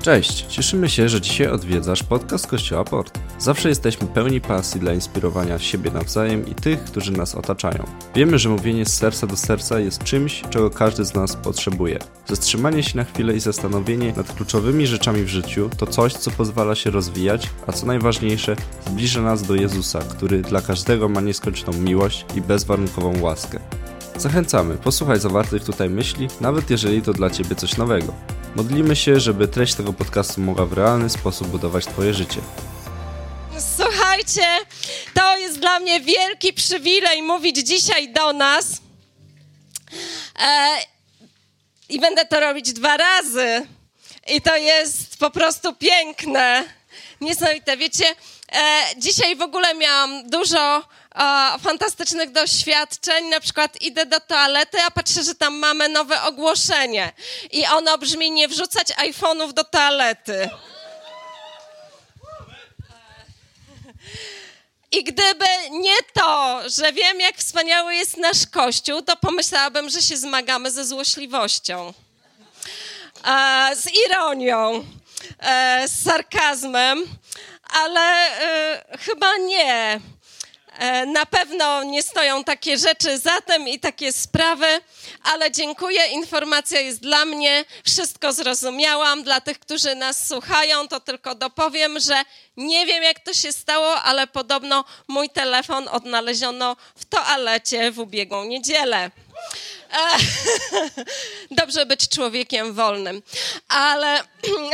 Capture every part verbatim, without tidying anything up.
Cześć, cieszymy się, że dzisiaj odwiedzasz podcast Kościoła Port. Zawsze jesteśmy pełni pasji dla inspirowania siebie nawzajem i tych, którzy nas otaczają. Wiemy, że mówienie z serca do serca jest czymś, czego każdy z nas potrzebuje. Zatrzymanie się na chwilę i zastanowienie nad kluczowymi rzeczami w życiu to coś, co pozwala się rozwijać, a co najważniejsze, zbliża nas do Jezusa, który dla każdego ma nieskończoną miłość i bezwarunkową łaskę. Zachęcamy, posłuchaj zawartych tutaj myśli, nawet jeżeli to dla Ciebie coś nowego. Modlimy się, żeby treść tego podcastu mogła w realny sposób budować Twoje życie. Słuchajcie, to jest dla mnie wielki przywilej mówić dzisiaj do nas e, i będę to robić dwa razy i to jest po prostu piękne, niesamowite. Wiecie, e, dzisiaj w ogóle miałam dużo O, fantastycznych doświadczeń, na przykład idę do toalety, a patrzę, że tam mamy nowe ogłoszenie i ono brzmi: nie wrzucać iPhone'ów do toalety. I gdyby nie to, że wiem, jak wspaniały jest nasz Kościół, to pomyślałabym, że się zmagamy ze złośliwością, e, z ironią, e, z sarkazmem, ale e, chyba nie. Na pewno nie stoją takie rzeczy za tym i takie sprawy, ale dziękuję, informacja jest dla mnie, wszystko zrozumiałam. Dla tych, którzy nas słuchają, to tylko dopowiem, że nie wiem, jak to się stało, ale podobno mój telefon odnaleziono w toalecie w ubiegłą niedzielę. Dobrze być człowiekiem wolnym, ale...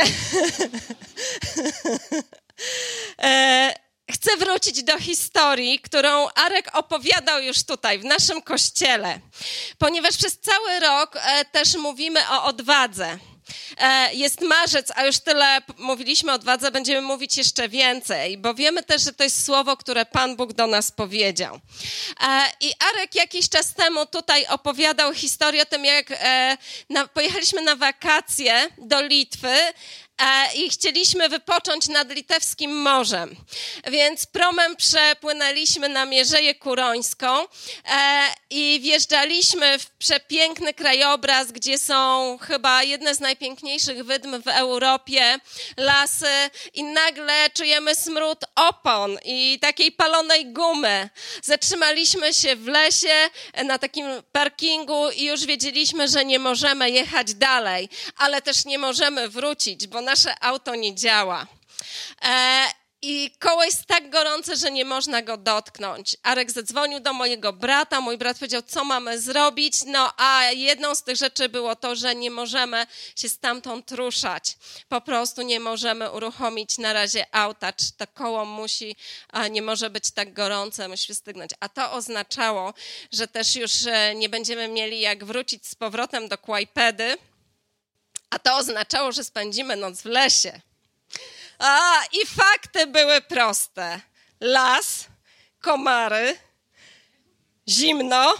Chcę wrócić do historii, którą Arek opowiadał już tutaj, w naszym kościele, ponieważ przez cały rok e, też mówimy o odwadze. E, jest marzec, a już tyle mówiliśmy o odwadze, będziemy mówić jeszcze więcej, bo wiemy też, że to jest słowo, które Pan Bóg do nas powiedział. E, I Arek jakiś czas temu tutaj opowiadał historię o tym, jak e, na, pojechaliśmy na wakacje do Litwy, i chcieliśmy wypocząć nad Litewskim Morzem. Więc promem przepłynęliśmy na Mierzeję Kurońską i wjeżdżaliśmy w przepiękny krajobraz, gdzie są chyba jedne z najpiękniejszych wydm w Europie, lasy, i nagle czujemy smród opon i takiej palonej gumy. Zatrzymaliśmy się w lesie na takim parkingu i już wiedzieliśmy, że nie możemy jechać dalej, ale też nie możemy wrócić, bo nasze auto nie działa. E, I koło jest tak gorące, że nie można go dotknąć. Arek zadzwonił do mojego brata, mój brat powiedział, co mamy zrobić, no a jedną z tych rzeczy było to, że nie możemy się stamtąd ruszać. Po prostu nie możemy uruchomić na razie auta, czy to koło musi, a nie może być tak gorące, musi stygnąć. A to oznaczało, że też już nie będziemy mieli jak wrócić z powrotem do Kłajpedy, a to oznaczało, że spędzimy noc w lesie. A, i fakty były proste. Las, komary, zimno,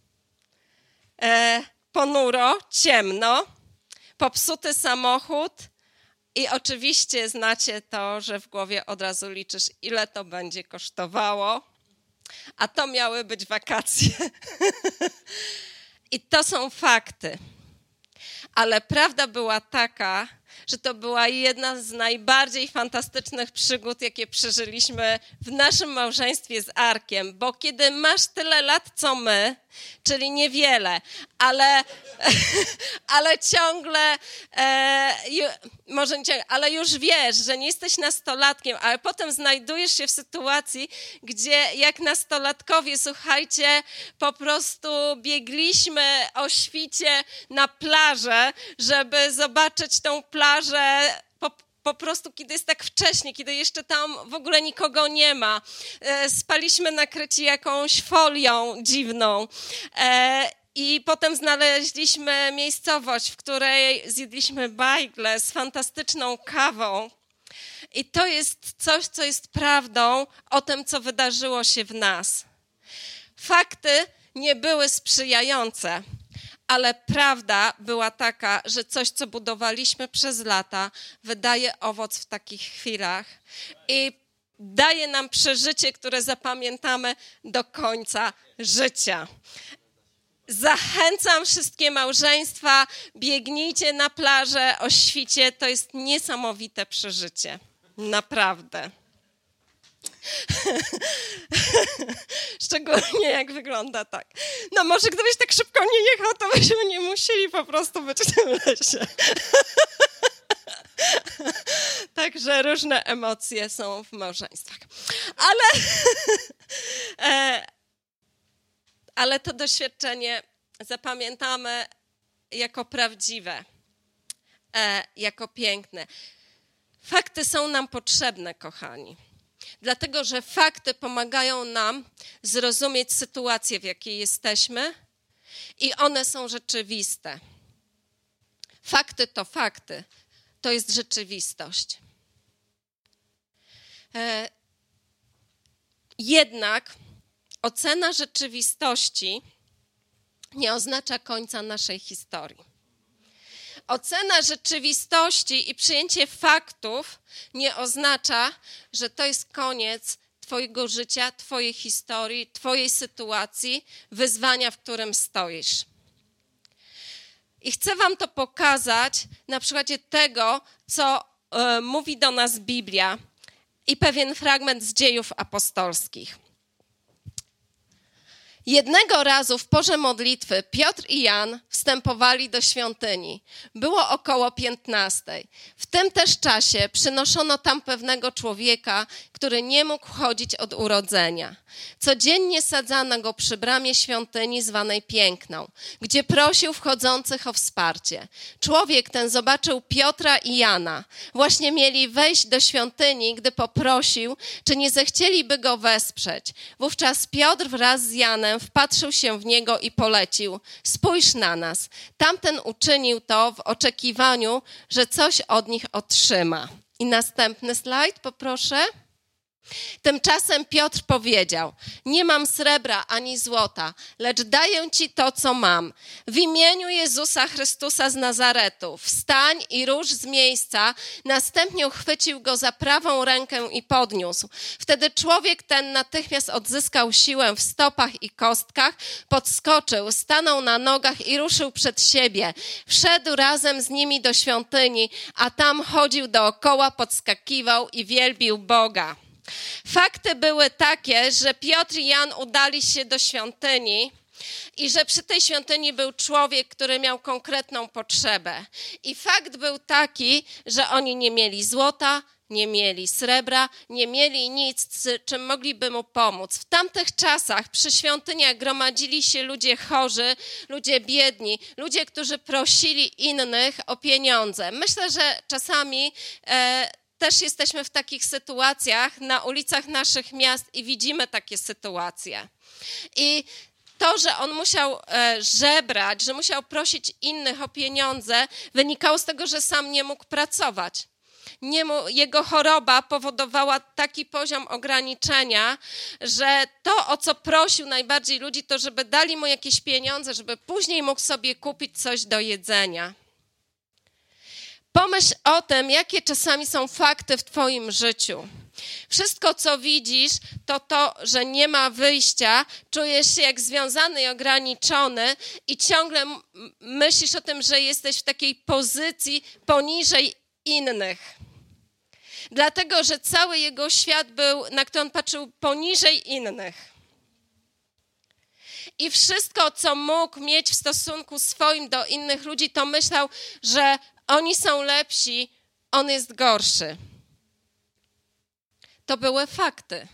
e, ponuro, ciemno, popsuty samochód i oczywiście znacie to, że w głowie od razu liczysz, ile to będzie kosztowało, a to miały być wakacje. I to są fakty. Ale prawda była taka, że to była jedna z najbardziej fantastycznych przygód, jakie przeżyliśmy w naszym małżeństwie z Arkiem, bo kiedy masz tyle lat, co my, czyli niewiele, ale, ale ciągle, e, ju, może nie ciągle, ale już wiesz, że nie jesteś nastolatkiem, ale potem znajdujesz się w sytuacji, gdzie jak nastolatkowie, słuchajcie, po prostu biegliśmy o świcie na plażę, żeby zobaczyć tą plażę po, po prostu, kiedy jest tak wcześnie, kiedy jeszcze tam w ogóle nikogo nie ma. E, spaliśmy nakryci jakąś folią dziwną. E, I potem znaleźliśmy miejscowość, w której zjedliśmy bajgle z fantastyczną kawą. I to jest coś, co jest prawdą o tym, co wydarzyło się w nas. Fakty nie były sprzyjające, ale prawda była taka, że coś, co budowaliśmy przez lata, wydaje owoc w takich chwilach i daje nam przeżycie, które zapamiętamy do końca życia. Zachęcam wszystkie małżeństwa, biegnijcie na plażę o świcie, to jest niesamowite przeżycie, naprawdę. Szczególnie jak wygląda tak. No może gdybyś tak szybko nie jechał, to byśmy nie musieli po prostu być w tym lesie. Także różne emocje są w małżeństwach. Ale, e, ale to doświadczenie zapamiętamy jako prawdziwe, e, jako piękne. Fakty są nam potrzebne, kochani. Dlatego, że fakty pomagają nam zrozumieć sytuację, w jakiej jesteśmy i one są rzeczywiste. Fakty to fakty, to jest rzeczywistość. E, jednak ocena rzeczywistości nie oznacza końca naszej historii. Ocena rzeczywistości i przyjęcie faktów nie oznacza, że to jest koniec twojego życia, twojej historii, twojej sytuacji, wyzwania, w którym stoisz. I chcę wam to pokazać na przykładzie tego, co y, mówi do nas Biblia i pewien fragment z Dziejów Apostolskich. Jednego razu w porze modlitwy Piotr i Jan wstępowali do świątyni. Było około piętnastej. W tym też czasie przynoszono tam pewnego człowieka, który nie mógł chodzić od urodzenia. Codziennie sadzano go przy bramie świątyni zwanej Piękną, gdzie prosił wchodzących o wsparcie. Człowiek ten zobaczył Piotra i Jana. Właśnie mieli wejść do świątyni, gdy poprosił, czy nie zechcieliby go wesprzeć. Wówczas Piotr wraz z Janem wpatrzył się w niego i polecił: spójrz na nas. Tamten uczynił to w oczekiwaniu, że coś od nich otrzyma. I następny slajd, poproszę. Tymczasem Piotr powiedział: nie mam srebra ani złota, lecz daję ci to, co mam. W imieniu Jezusa Chrystusa z Nazaretu wstań i rusz z miejsca. Następnie uchwycił go za prawą rękę i podniósł. Wtedy człowiek ten natychmiast odzyskał siłę w stopach i kostkach, podskoczył, stanął na nogach i ruszył przed siebie. Wszedł razem z nimi do świątyni, a tam chodził dookoła, podskakiwał i wielbił Boga. Fakty były takie, że Piotr i Jan udali się do świątyni i że przy tej świątyni był człowiek, który miał konkretną potrzebę. I fakt był taki, że oni nie mieli złota, nie mieli srebra, nie mieli nic, czym mogliby mu pomóc. W tamtych czasach przy świątyniach gromadzili się ludzie chorzy, ludzie biedni, ludzie, którzy prosili innych o pieniądze. Myślę, że czasami e, też jesteśmy w takich sytuacjach na ulicach naszych miast i widzimy takie sytuacje. I to, że on musiał e, żebrać, że musiał prosić innych o pieniądze, wynikało z tego, że sam nie mógł pracować. Nie mógł, jego choroba powodowała taki poziom ograniczenia, że to, o co prosił najbardziej ludzi, to żeby dali mu jakieś pieniądze, żeby później mógł sobie kupić coś do jedzenia. Pomyśl o tym, jakie czasami są fakty w twoim życiu. Wszystko, co widzisz, to to, że nie ma wyjścia, czujesz się jak związany i ograniczony i ciągle m- myślisz o tym, że jesteś w takiej pozycji poniżej innych. Dlatego, że cały jego świat był, na który on patrzył, poniżej innych. I wszystko, co mógł mieć w stosunku swoim do innych ludzi, to myślał, że oni są lepsi, on jest gorszy. To były fakty.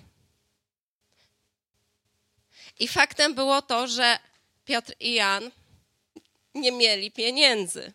I faktem było to, że Piotr i Jan nie mieli pieniędzy.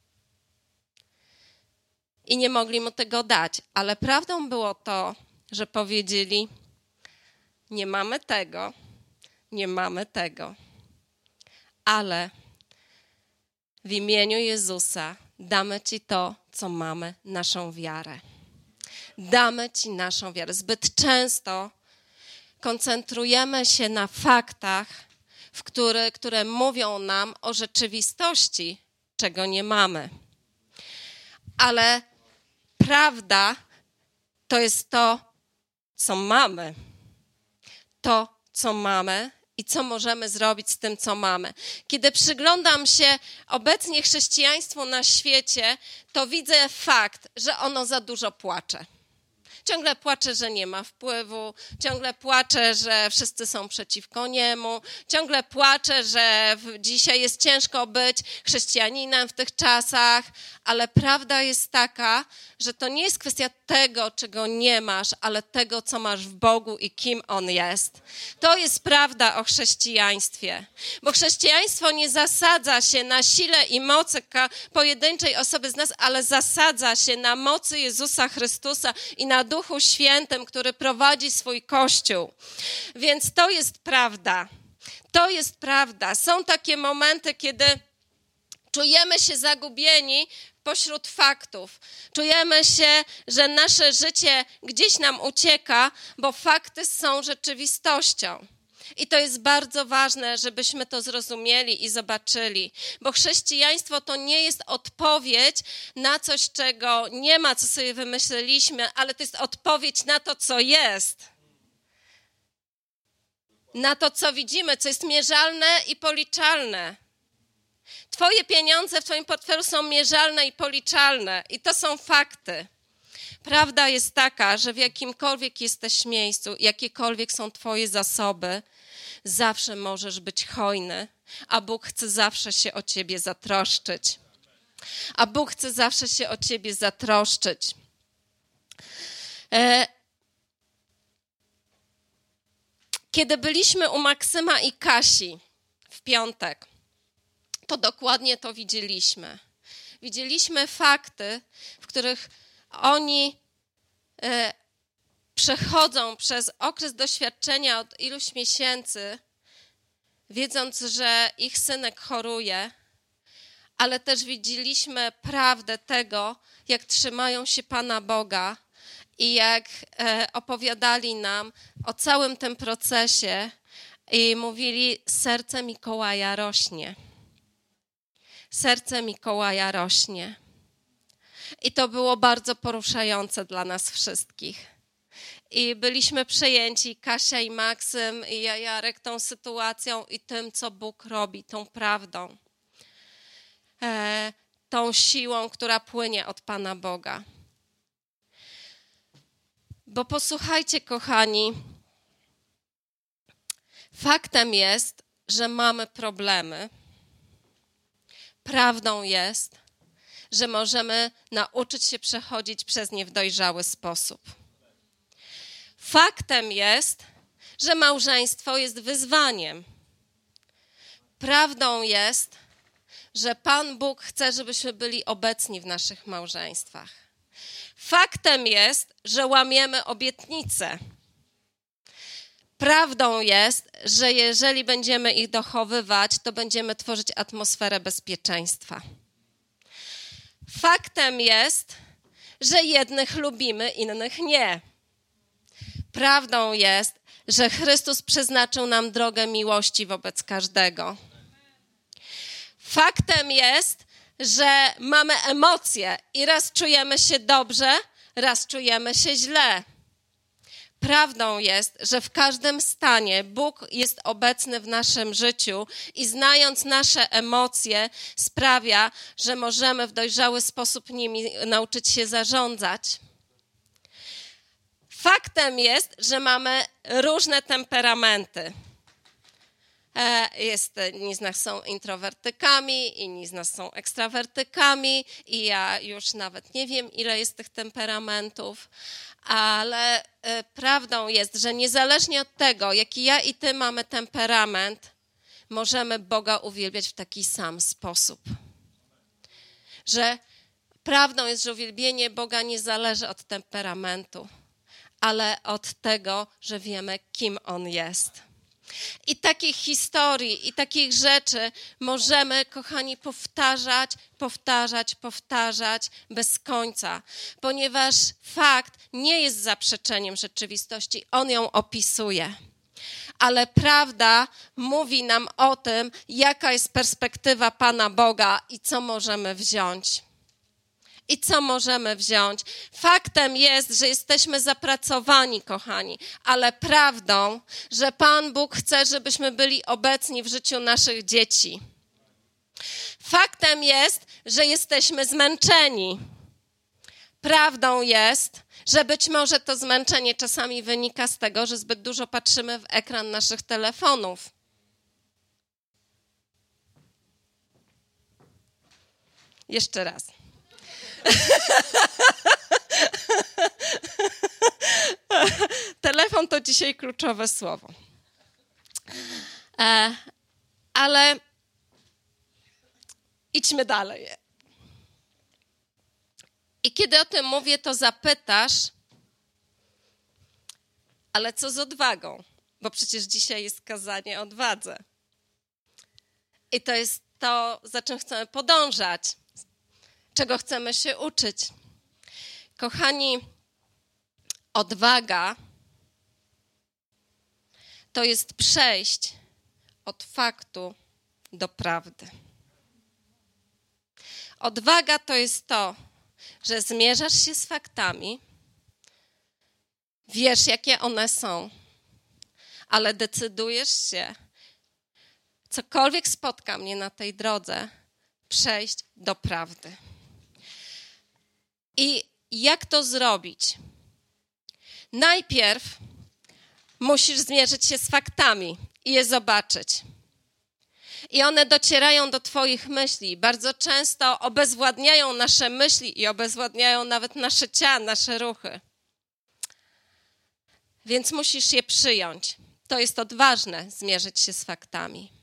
I nie mogli mu tego dać. Ale prawdą było to, że powiedzieli: nie mamy tego, nie mamy tego. Ale w imieniu Jezusa damy ci to, co mamy, naszą wiarę. Damy ci naszą wiarę. Zbyt często koncentrujemy się na faktach, w które, które mówią nam o rzeczywistości, czego nie mamy. Ale prawda to jest to, co mamy. To, co mamy i i co możemy zrobić z tym, co mamy. Kiedy przyglądam się obecnie chrześcijaństwu na świecie, to widzę fakt, że ono za dużo płacze. Ciągle płacze, że nie ma wpływu, ciągle płacze, że wszyscy są przeciwko niemu, ciągle płacze, że dzisiaj jest ciężko być chrześcijaninem w tych czasach, ale prawda jest taka, że to nie jest kwestia tego, czego nie masz, ale tego, co masz w Bogu i kim On jest. To jest prawda o chrześcijaństwie, bo chrześcijaństwo nie zasadza się na sile i mocy pojedynczej osoby z nas, ale zasadza się na mocy Jezusa Chrystusa i na Duchu Świętym, który prowadzi swój Kościół. Więc to jest prawda. To jest prawda. Są takie momenty, kiedy czujemy się zagubieni pośród faktów. Czujemy się, że nasze życie gdzieś nam ucieka, bo fakty są rzeczywistością. I to jest bardzo ważne, żebyśmy to zrozumieli i zobaczyli, bo chrześcijaństwo to nie jest odpowiedź na coś, czego nie ma, co sobie wymyśliliśmy, ale to jest odpowiedź na to, co jest. Na to, co widzimy, co jest mierzalne i policzalne. Twoje pieniądze w twoim portfelu są mierzalne i policzalne i to są fakty. Prawda jest taka, że w jakimkolwiek jesteś miejscu, jakiekolwiek są twoje zasoby, zawsze możesz być hojny, a Bóg chce zawsze się o ciebie zatroszczyć. A Bóg chce zawsze się o ciebie zatroszczyć. Kiedy byliśmy u Maksyma i Kasi w piątek, to dokładnie to widzieliśmy. Widzieliśmy fakty, w których oni e, przechodzą przez okres doświadczenia od iluś miesięcy, wiedząc, że ich synek choruje, ale też widzieliśmy prawdę tego, jak trzymają się Pana Boga i jak e, opowiadali nam o całym tym procesie i mówili, serce Mikołaja rośnie. Serce Mikołaja rośnie. I to było bardzo poruszające dla nas wszystkich. I byliśmy przejęci, Kasia i Maksym i Jarek, tą sytuacją i tym, co Bóg robi, tą prawdą. E, tą siłą, która płynie od Pana Boga. Bo posłuchajcie, kochani, faktem jest, że mamy problemy. Prawdą jest, że możemy nauczyć się przechodzić przez nie w dojrzały sposób. Faktem jest, że małżeństwo jest wyzwaniem. Prawdą jest, że Pan Bóg chce, żebyśmy byli obecni w naszych małżeństwach. Faktem jest, że łamiemy obietnice. Prawdą jest, że jeżeli będziemy ich dochowywać, to będziemy tworzyć atmosferę bezpieczeństwa. Faktem jest, że jednych lubimy, innych nie. Prawdą jest, że Chrystus przeznaczył nam drogę miłości wobec każdego. Faktem jest, że mamy emocje i raz czujemy się dobrze, raz czujemy się źle. Prawdą jest, że w każdym stanie Bóg jest obecny w naszym życiu i znając nasze emocje sprawia, że możemy w dojrzały sposób nimi nauczyć się zarządzać. Faktem jest, że mamy różne temperamenty. Jest, inni z nas są introwertykami, inni z nas są ekstrawertykami i ja już nawet nie wiem, ile jest tych temperamentów, ale prawdą jest, że niezależnie od tego, jaki ja i ty mamy temperament, możemy Boga uwielbiać w taki sam sposób. Że prawdą jest, że uwielbienie Boga nie zależy od temperamentu, ale od tego, że wiemy, kim On jest. I takich historii, i takich rzeczy możemy, kochani, powtarzać, powtarzać, powtarzać bez końca, ponieważ fakt nie jest zaprzeczeniem rzeczywistości, on ją opisuje. Ale prawda mówi nam o tym, jaka jest perspektywa Pana Boga i co możemy wziąć. I co możemy wziąć? Faktem jest, że jesteśmy zapracowani, kochani, ale prawdą, że Pan Bóg chce, żebyśmy byli obecni w życiu naszych dzieci. Faktem jest, że jesteśmy zmęczeni. Prawdą jest, że być może to zmęczenie czasami wynika z tego, że zbyt dużo patrzymy w ekran naszych telefonów. Jeszcze raz. Telefon to dzisiaj kluczowe słowo. E, ale idźmy dalej. I kiedy o tym mówię, to zapytasz, ale co z odwagą? Bo przecież dzisiaj jest kazanie o odwadze. I to jest to, za czym chcemy podążać, czego chcemy się uczyć. Kochani, odwaga to jest przejść od faktu do prawdy. Odwaga to jest to, że zmierzasz się z faktami, wiesz, jakie one są, ale decydujesz się, cokolwiek spotka mnie na tej drodze, przejść do prawdy. I jak to zrobić? Najpierw musisz zmierzyć się z faktami i je zobaczyć. I one docierają do twoich myśli. Bardzo często obezwładniają nasze myśli i obezwładniają nawet nasze ciało, nasze ruchy. Więc musisz je przyjąć. To jest odważne, zmierzyć się z faktami.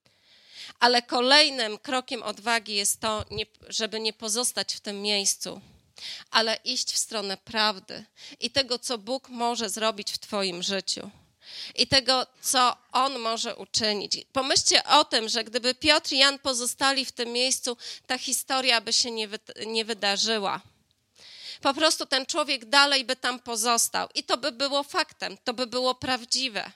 Ale kolejnym krokiem odwagi jest to, żeby nie pozostać w tym miejscu, ale iść w stronę prawdy i tego, co Bóg może zrobić w twoim życiu. I tego, co On może uczynić. Pomyślcie o tym, że gdyby Piotr i Jan pozostali w tym miejscu, ta historia by się nie, wy, nie wydarzyła. Po prostu ten człowiek dalej by tam pozostał i to by było faktem, to by było prawdziwe.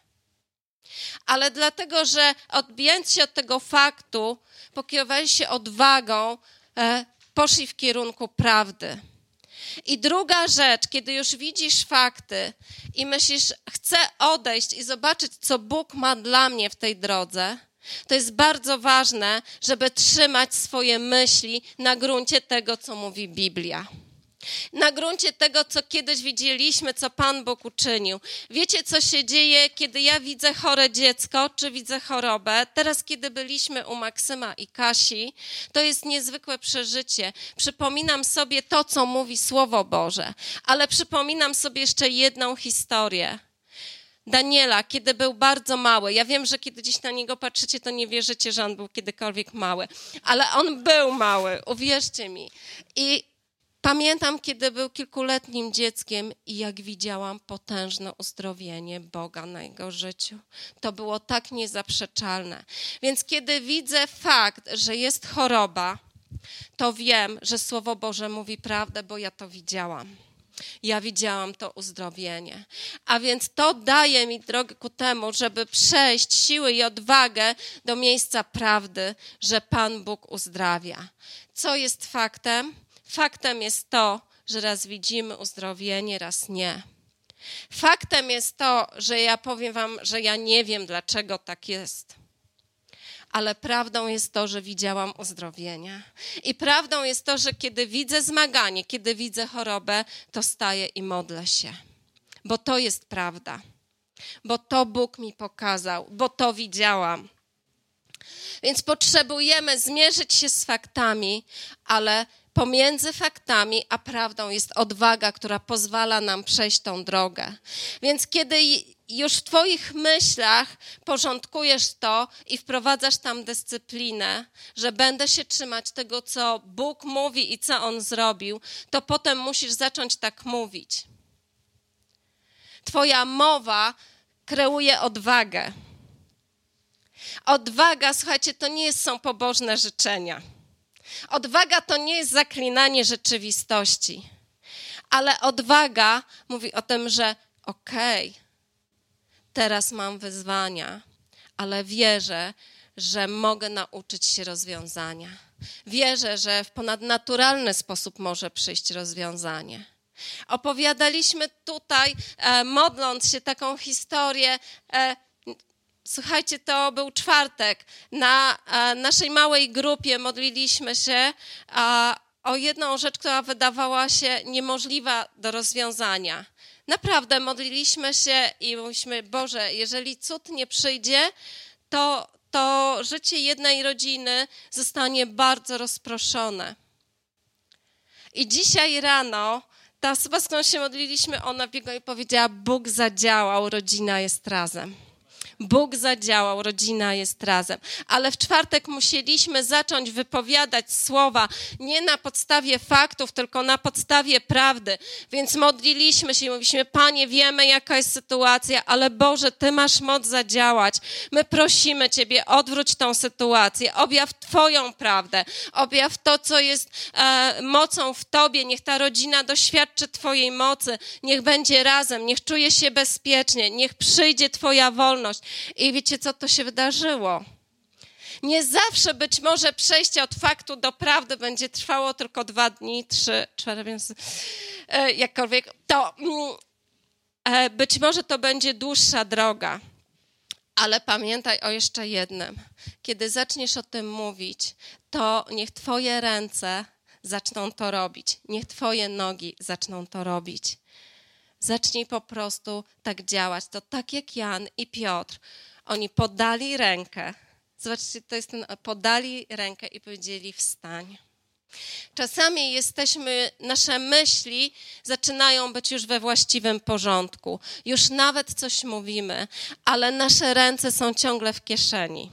Ale dlatego, że odbijając się od tego faktu, pokierowali się odwagą, e, poszli w kierunku prawdy. I druga rzecz, kiedy już widzisz fakty i myślisz, chcę odejść i zobaczyć, co Bóg ma dla mnie w tej drodze, to jest bardzo ważne, żeby trzymać swoje myśli na gruncie tego, co mówi Biblia. Na gruncie tego, co kiedyś widzieliśmy, co Pan Bóg uczynił. Wiecie, co się dzieje, kiedy ja widzę chore dziecko, czy widzę chorobę? Teraz, kiedy byliśmy u Maksyma i Kasi, to jest niezwykłe przeżycie. Przypominam sobie to, co mówi Słowo Boże, ale przypominam sobie jeszcze jedną historię. Daniela, kiedy był bardzo mały. Ja wiem, że kiedy dziś na niego patrzycie, to nie wierzycie, że on był kiedykolwiek mały. Ale on był mały, uwierzcie mi. I pamiętam, kiedy był kilkuletnim dzieckiem i jak widziałam potężne uzdrowienie Boga na jego życiu. To było tak niezaprzeczalne. Więc kiedy widzę fakt, że jest choroba, to wiem, że Słowo Boże mówi prawdę, bo ja to widziałam. Ja widziałam to uzdrowienie. A więc to daje mi drogę ku temu, żeby przejść siły i odwagę do miejsca prawdy, że Pan Bóg uzdrawia. Co jest faktem? Faktem jest to, że raz widzimy uzdrowienie, raz nie. Faktem jest to, że ja powiem wam, że ja nie wiem, dlaczego tak jest. Ale prawdą jest to, że widziałam uzdrowienia. I prawdą jest to, że kiedy widzę zmaganie, kiedy widzę chorobę, to staję i modlę się. Bo to jest prawda. Bo to Bóg mi pokazał, bo to widziałam. Więc potrzebujemy zmierzyć się z faktami, ale pomiędzy faktami a prawdą jest odwaga, która pozwala nam przejść tą drogę. Więc kiedy już w twoich myślach porządkujesz to i wprowadzasz tam dyscyplinę, że będę się trzymać tego, co Bóg mówi i co On zrobił, to potem musisz zacząć tak mówić. Twoja mowa kreuje odwagę. Odwaga, słuchajcie, to nie są pobożne życzenia. Odwaga to nie jest zaklinanie rzeczywistości, ale odwaga mówi o tym, że okej, okay, teraz mam wyzwania, ale wierzę, że mogę nauczyć się rozwiązania. Wierzę, że w ponadnaturalny sposób może przyjść rozwiązanie. Opowiadaliśmy tutaj, e, modląc się, taką historię. E, słuchajcie, to był czwartek. Na e, naszej małej grupie modliliśmy się e, o jedną rzecz, która wydawała się niemożliwa do rozwiązania. Naprawdę modliliśmy się i mówiliśmy, Boże, jeżeli cud nie przyjdzie, to, to życie jednej rodziny zostanie bardzo rozproszone. I dzisiaj rano ta osoba, z którą się modliliśmy, ona biegła i powiedziała, Bóg zadziałał, rodzina jest razem. Bóg zadziałał, rodzina jest razem. Ale w czwartek musieliśmy zacząć wypowiadać słowa nie na podstawie faktów, tylko na podstawie prawdy. Więc modliliśmy się i mówiliśmy, Panie, wiemy, jaka jest sytuacja, ale Boże, Ty masz moc zadziałać. My prosimy Ciebie, odwróć tą sytuację, objaw Twoją prawdę, objaw to, co jest e, mocą w Tobie. Niech ta rodzina doświadczy Twojej mocy, niech będzie razem, niech czuje się bezpiecznie, niech przyjdzie Twoja wolność. I wiecie, co to się wydarzyło? Nie zawsze być może przejście od faktu do prawdy będzie trwało tylko dwa dni, trzy, cztery, więc e, jakkolwiek. To e, być może to będzie dłuższa droga. Ale pamiętaj o jeszcze jednym. Kiedy zaczniesz o tym mówić, to niech Twoje ręce zaczną to robić. Niech Twoje nogi zaczną to robić. Zacznij po prostu tak działać. To tak jak Jan i Piotr. Oni podali rękę. Zobaczcie, to jest ten, podali rękę i powiedzieli wstań. Czasami jesteśmy, nasze myśli zaczynają być już we właściwym porządku. Już nawet coś mówimy, ale nasze ręce są ciągle w kieszeni.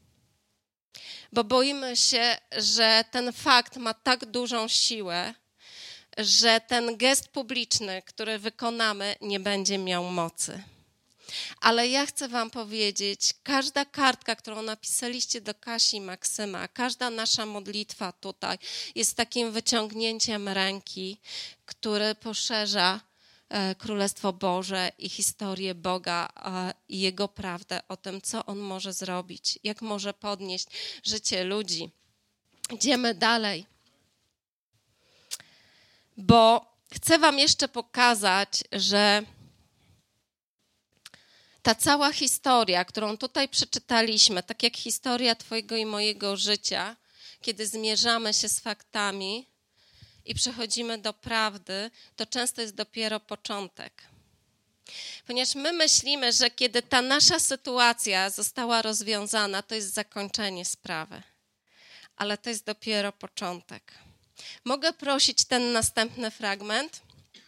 Bo boimy się, że ten fakt ma tak dużą siłę, że ten gest publiczny, który wykonamy, nie będzie miał mocy. Ale ja chcę wam powiedzieć, każda kartka, którą napisaliście do Kasi i Maksyma, każda nasza modlitwa tutaj jest takim wyciągnięciem ręki, który poszerza e, Królestwo Boże i historię Boga e, i Jego prawdę o tym, co On może zrobić, jak może podnieść życie ludzi. Idziemy dalej. Bo chcę wam jeszcze pokazać, że ta cała historia, którą tutaj przeczytaliśmy, tak jak historia twojego i mojego życia, kiedy zmierzamy się z faktami i przechodzimy do prawdy, to często jest dopiero początek. Ponieważ my myślimy, że kiedy ta nasza sytuacja została rozwiązana, to jest zakończenie sprawy. Ale to jest dopiero początek. Mogę prosić ten następny fragment?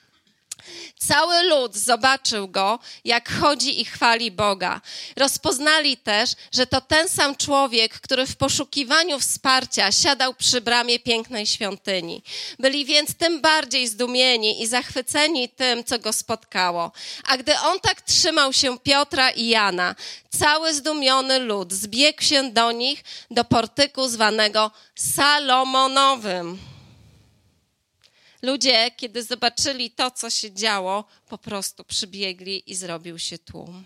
Cały lud zobaczył go, jak chodzi i chwali Boga. Rozpoznali też, że to ten sam człowiek, który w poszukiwaniu wsparcia siadał przy bramie pięknej świątyni. Byli więc tym bardziej zdumieni i zachwyceni tym, co go spotkało. A gdy on tak trzymał się Piotra i Jana, cały zdumiony lud zbiegł się do nich do portyku zwanego Salomonowym. Ludzie, kiedy zobaczyli to, co się działo, po prostu przybiegli i zrobił się tłum.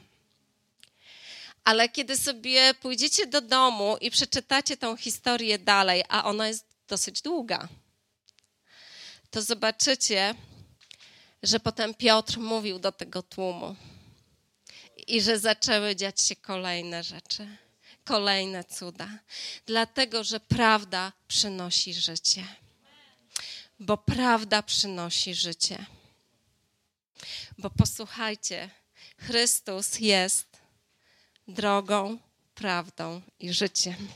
Ale kiedy sobie pójdziecie do domu i przeczytacie tą historię dalej, a ona jest dosyć długa, to zobaczycie, że potem Piotr mówił do tego tłumu i że zaczęły dziać się kolejne rzeczy, kolejne cuda, dlatego że prawda przynosi życie. Bo prawda przynosi życie. Bo posłuchajcie, Chrystus jest drogą, prawdą i życiem.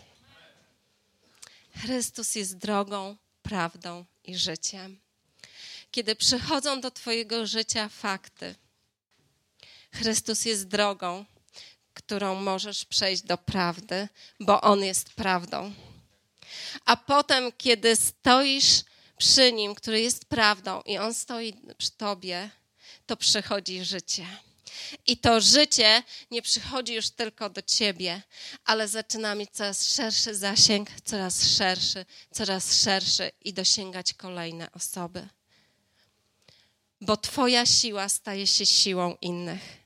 Chrystus jest drogą, prawdą i życiem. Kiedy przychodzą do twojego życia fakty, Chrystus jest drogą, którą możesz przejść do prawdy, bo On jest prawdą. A potem, kiedy stoisz przy Nim, który jest prawdą i On stoi przy tobie, to przychodzi życie. I to życie nie przychodzi już tylko do ciebie, ale zaczyna mieć coraz szerszy zasięg, coraz szerszy, coraz szerszy i dosięgać kolejne osoby. Bo twoja siła staje się siłą innych.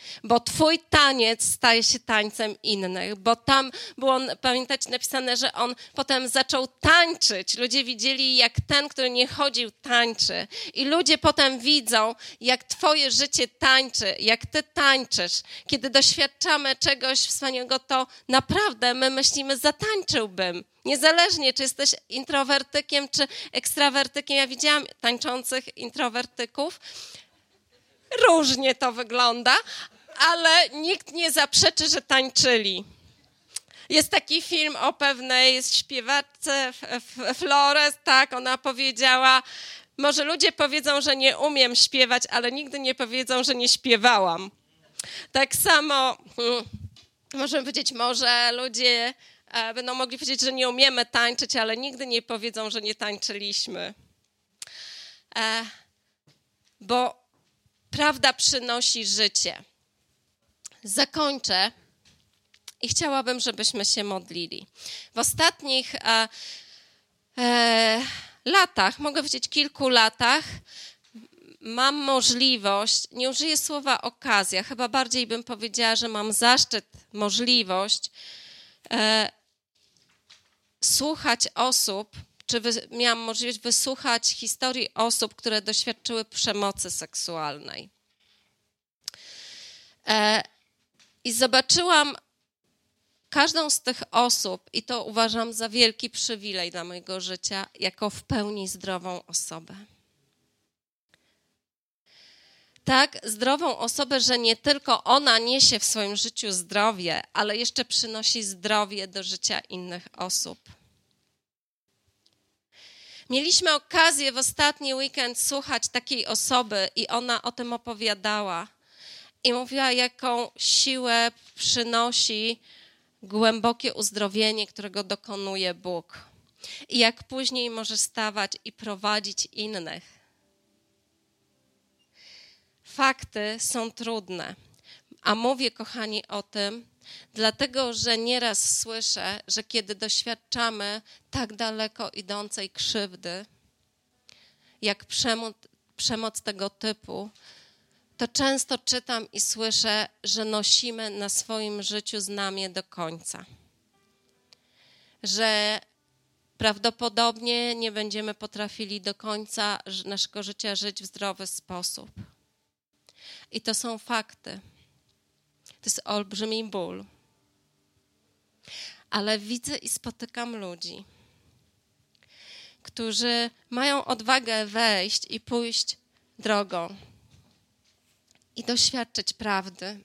Bo twój taniec staje się tańcem innych, bo tam było, pamiętacie, napisane, że on potem zaczął tańczyć. Ludzie widzieli, jak ten, który nie chodził, tańczy. I ludzie potem widzą, jak twoje życie tańczy, jak ty tańczysz. Kiedy doświadczamy czegoś wspaniałego, to naprawdę my myślimy, zatańczyłbym. Niezależnie, czy jesteś introwertykiem, czy ekstrawertykiem. Ja widziałam tańczących introwertyków. Różnie to wygląda, ale nikt nie zaprzeczy, że tańczyli. Jest taki film o pewnej śpiewaczce Flores, tak, ona powiedziała, może ludzie powiedzą, że nie umiem śpiewać, ale nigdy nie powiedzą, że nie śpiewałam. Tak samo hmm, możemy powiedzieć, może ludzie e, będą mogli powiedzieć, że nie umiemy tańczyć, ale nigdy nie powiedzą, że nie tańczyliśmy. E, bo prawda przynosi życie. Zakończę i chciałabym, żebyśmy się modlili. W ostatnich e, e, latach, mogę powiedzieć kilku latach, mam możliwość, nie użyję słowa okazja, chyba bardziej bym powiedziała, że mam zaszczyt, możliwość e, słuchać osób, czy wy, miałam możliwość wysłuchać historii osób, które doświadczyły przemocy seksualnej. E, I zobaczyłam każdą z tych osób, i to uważam za wielki przywilej dla mojego życia, jako w pełni zdrową osobę. Tak, zdrową osobę, że nie tylko ona niesie w swoim życiu zdrowie, ale jeszcze przynosi zdrowie do życia innych osób. Mieliśmy okazję w ostatni weekend słuchać takiej osoby i ona o tym opowiadała. I mówiła, jaką siłę przynosi głębokie uzdrowienie, którego dokonuje Bóg. I jak później może stawać i prowadzić innych. Fakty są trudne. A mówię, kochani, o tym, dlatego, że nieraz słyszę, że kiedy doświadczamy tak daleko idącej krzywdy, jak przemoc, przemoc tego typu, to często czytam i słyszę, że nosimy na swoim życiu znamię do końca. Że prawdopodobnie nie będziemy potrafili do końca naszego życia żyć w zdrowy sposób. I to są fakty. To jest olbrzymi ból. Ale widzę i spotykam ludzi, którzy mają odwagę wejść i pójść drogą i doświadczyć prawdy.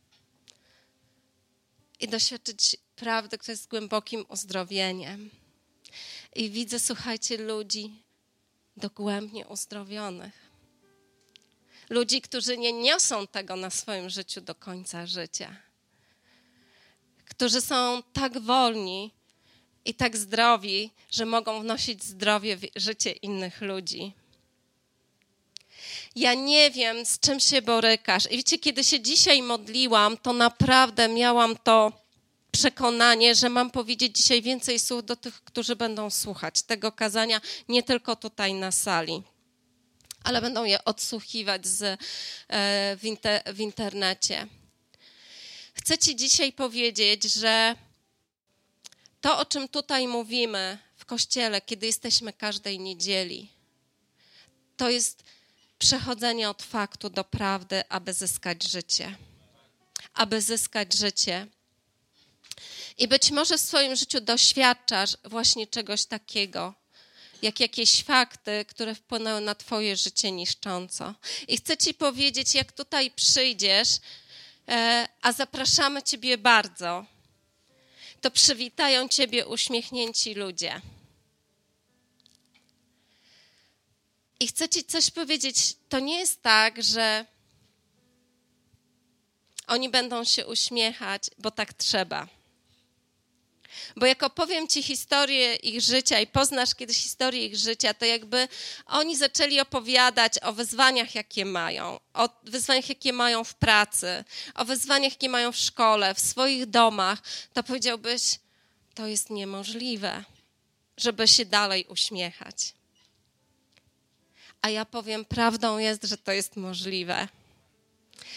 I doświadczyć prawdy, która jest głębokim uzdrowieniem. I widzę, słuchajcie, ludzi dogłębnie uzdrowionych. Ludzi, którzy nie niosą tego na swoim życiu do końca życia. Którzy są tak wolni i tak zdrowi, że mogą wnosić zdrowie w życie innych ludzi. Ja nie wiem, z czym się borykasz. I wiecie, kiedy się dzisiaj modliłam, to naprawdę miałam to przekonanie, że mam powiedzieć dzisiaj więcej słów do tych, którzy będą słuchać tego kazania, nie tylko tutaj na sali, ale będą je odsłuchiwać z, w, inter, w internecie. Chcę ci dzisiaj powiedzieć, że to, o czym tutaj mówimy w Kościele, kiedy jesteśmy każdej niedzieli, to jest przechodzenie od faktu do prawdy, aby zyskać życie. Aby zyskać życie. I być może w swoim życiu doświadczasz właśnie czegoś takiego, jak jakieś fakty, które wpłynęły na twoje życie niszcząco. I chcę ci powiedzieć, jak tutaj przyjdziesz, a zapraszamy ciebie bardzo, to przywitają ciebie uśmiechnięci ludzie. I chcę ci coś powiedzieć, to nie jest tak, że oni będą się uśmiechać, bo tak trzeba. Bo jak opowiem ci historię ich życia i poznasz kiedyś historię ich życia, to jakby oni zaczęli opowiadać o wyzwaniach, jakie mają, o wyzwaniach, jakie mają w pracy, o wyzwaniach, jakie mają w szkole, w swoich domach, to powiedziałbyś, to jest niemożliwe, żeby się dalej uśmiechać. A ja powiem, prawdą jest, że to jest możliwe.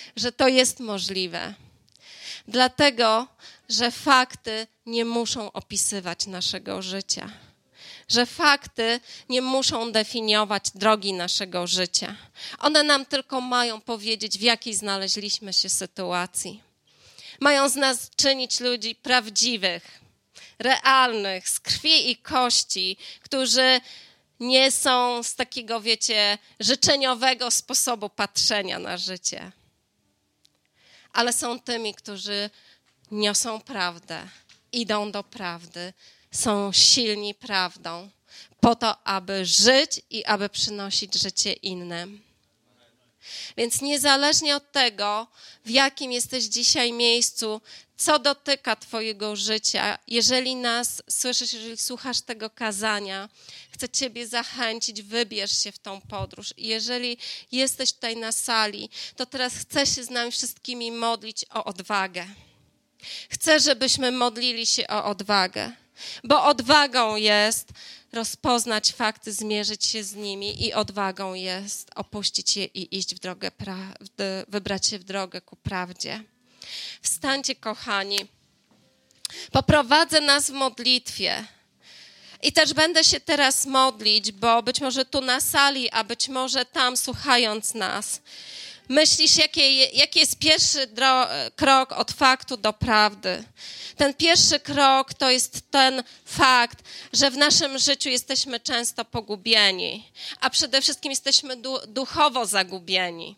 że to jest możliwe. Dlatego, że fakty nie muszą opisywać naszego życia. Że fakty nie muszą definiować drogi naszego życia. One nam tylko mają powiedzieć, w jakiej znaleźliśmy się sytuacji. Mają z nas czynić ludzi prawdziwych, realnych, z krwi i kości, którzy nie są z takiego, wiecie, życzeniowego sposobu patrzenia na życie. Ale są tymi, którzy niosą prawdę, idą do prawdy, są silni prawdą po to, aby żyć i aby przynosić życie innym. Więc niezależnie od tego, w jakim jesteś dzisiaj miejscu, co dotyka twojego życia, jeżeli nas słyszysz, jeżeli słuchasz tego kazania, chcę ciebie zachęcić, wybierz się w tą podróż. I jeżeli jesteś tutaj na sali, to teraz chcę się z nami wszystkimi modlić o odwagę. Chcę, żebyśmy modlili się o odwagę, bo odwagą jest rozpoznać fakty, zmierzyć się z nimi i odwagą jest opuścić je i iść w drogę, pra- wybrać się w drogę ku prawdzie. Wstańcie, kochani. Poprowadzę nas w modlitwie i też będę się teraz modlić, bo być może tu na sali, a być może tam słuchając nas, myślisz, jaki, jaki jest pierwszy dro- krok od faktu do prawdy. Ten pierwszy krok to jest ten fakt, że w naszym życiu jesteśmy często pogubieni, a przede wszystkim jesteśmy du- duchowo zagubieni.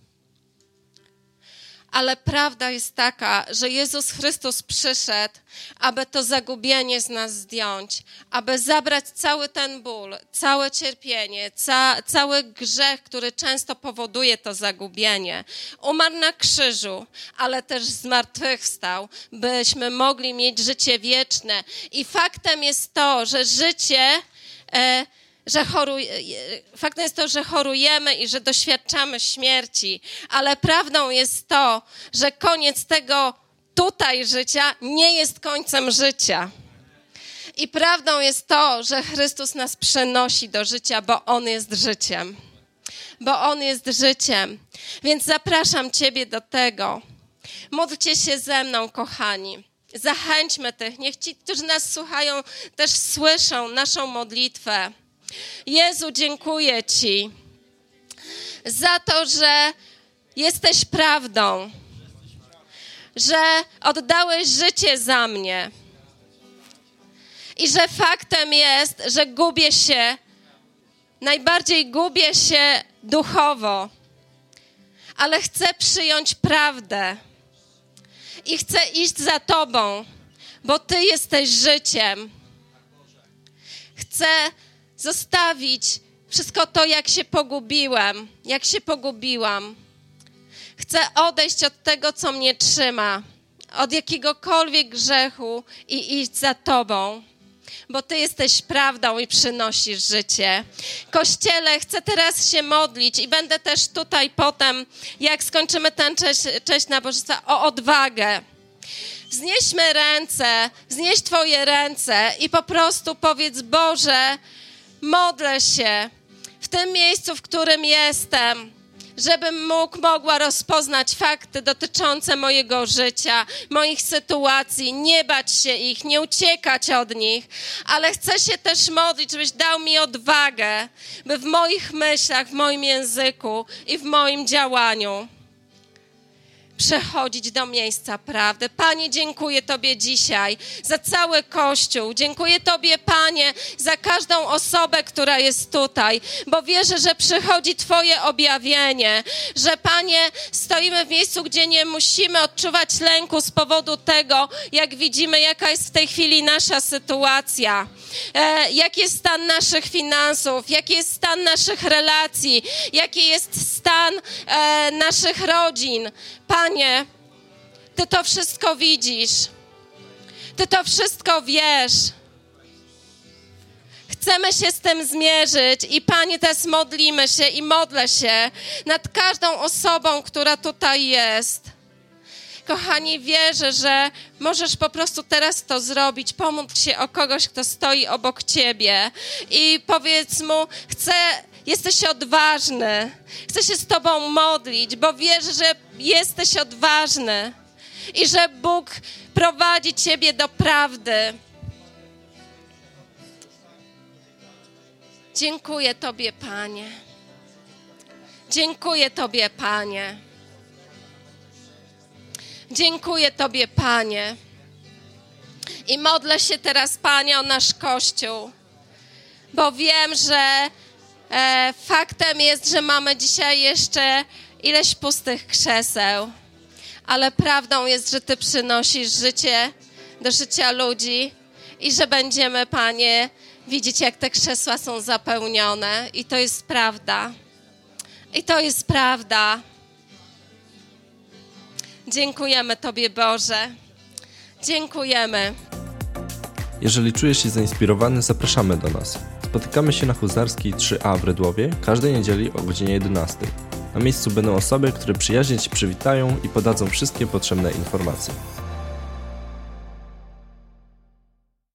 Ale prawda jest taka, że Jezus Chrystus przyszedł, aby to zagubienie z nas zdjąć, aby zabrać cały ten ból, całe cierpienie, ca, cały grzech, który często powoduje to zagubienie. Umarł na krzyżu, ale też zmartwychwstał, byśmy mogli mieć życie wieczne. I faktem jest to, że życie... E, że choruj... Faktem jest to, że chorujemy i że doświadczamy śmierci, ale prawdą jest to, że koniec tego tutaj życia nie jest końcem życia. I prawdą jest to, że Chrystus nas przenosi do życia, bo On jest życiem. Bo On jest życiem. Więc zapraszam Ciebie do tego. Módlcie się ze mną, kochani. Zachęćmy tych. Niech ci, którzy nas słuchają, też słyszą naszą modlitwę. Jezu, dziękuję Ci za to, że jesteś prawdą, że oddałeś życie za mnie i że faktem jest, że gubię się, najbardziej gubię się duchowo, ale chcę przyjąć prawdę i chcę iść za Tobą, bo Ty jesteś życiem. Chcę zostawić wszystko to, jak się pogubiłem, jak się pogubiłam. Chcę odejść od tego, co mnie trzyma, od jakiegokolwiek grzechu i iść za Tobą, bo Ty jesteś prawdą i przynosisz życie. Kościele, chcę teraz się modlić i będę też tutaj potem, jak skończymy tę cześć, cześć nabożeństwa, o odwagę. Wznieśmy ręce, wznieś Twoje ręce i po prostu powiedz: Boże, modlę się w tym miejscu, w którym jestem, żebym mógł, mogła rozpoznać fakty dotyczące mojego życia, moich sytuacji, nie bać się ich, nie uciekać od nich, ale chcę się też modlić, żebyś dał mi odwagę, by w moich myślach, w moim języku i w moim działaniu przechodzić do miejsca prawdy. Panie, dziękuję Tobie dzisiaj za cały Kościół. Dziękuję Tobie, Panie, za każdą osobę, która jest tutaj, bo wierzę, że przychodzi Twoje objawienie, że, Panie, stoimy w miejscu, gdzie nie musimy odczuwać lęku z powodu tego, jak widzimy, jaka jest w tej chwili nasza sytuacja, e, jaki jest stan naszych finansów, jaki jest stan naszych relacji, jaki jest stan e, naszych rodzin. Panie, Ty to wszystko widzisz. Ty to wszystko wiesz. Chcemy się z tym zmierzyć i Panie, teraz modlimy się i modlę się nad każdą osobą, która tutaj jest. Kochani, wierzę, że możesz po prostu teraz to zrobić, pomóc się o kogoś, kto stoi obok Ciebie i powiedz mu: chcę jesteś odważny. Chcę się z Tobą modlić, bo wierzę, że jesteś odważny i że Bóg prowadzi Ciebie do prawdy. Dziękuję Tobie, Panie. Dziękuję Tobie, Panie. Dziękuję Tobie, Panie. I modlę się teraz, Panie, o nasz Kościół, bo wiem, że e, faktem jest, że mamy dzisiaj jeszcze ileś pustych krzeseł, ale prawdą jest, że Ty przynosisz życie do życia ludzi i że będziemy, Panie, widzieć, jak te krzesła są zapełnione. I to jest prawda. I to jest prawda. Dziękujemy Tobie, Boże. Dziękujemy. Jeżeli czujesz się zainspirowany, zapraszamy do nas. Spotykamy się na Huzarskiej trzy A w Rydłowie każdej niedzieli o godzinie jedenastej. Na miejscu będą osoby, które przyjaźnie Cię przywitają i podadzą wszystkie potrzebne informacje.